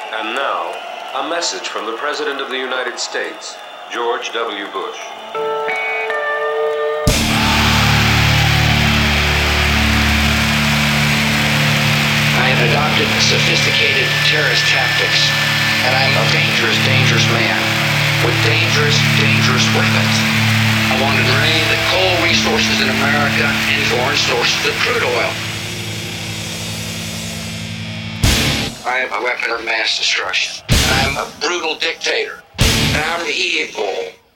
And now, a message from the President of the United States, George W. Bush. I have adopted sophisticated terrorist tactics, and I'm a dangerous, dangerous man with dangerous, dangerous weapons. I want to drain the coal resources in America and foreign sources of crude oil. I am a weapon of mass destruction. I'm a brutal dictator, and I'm evil.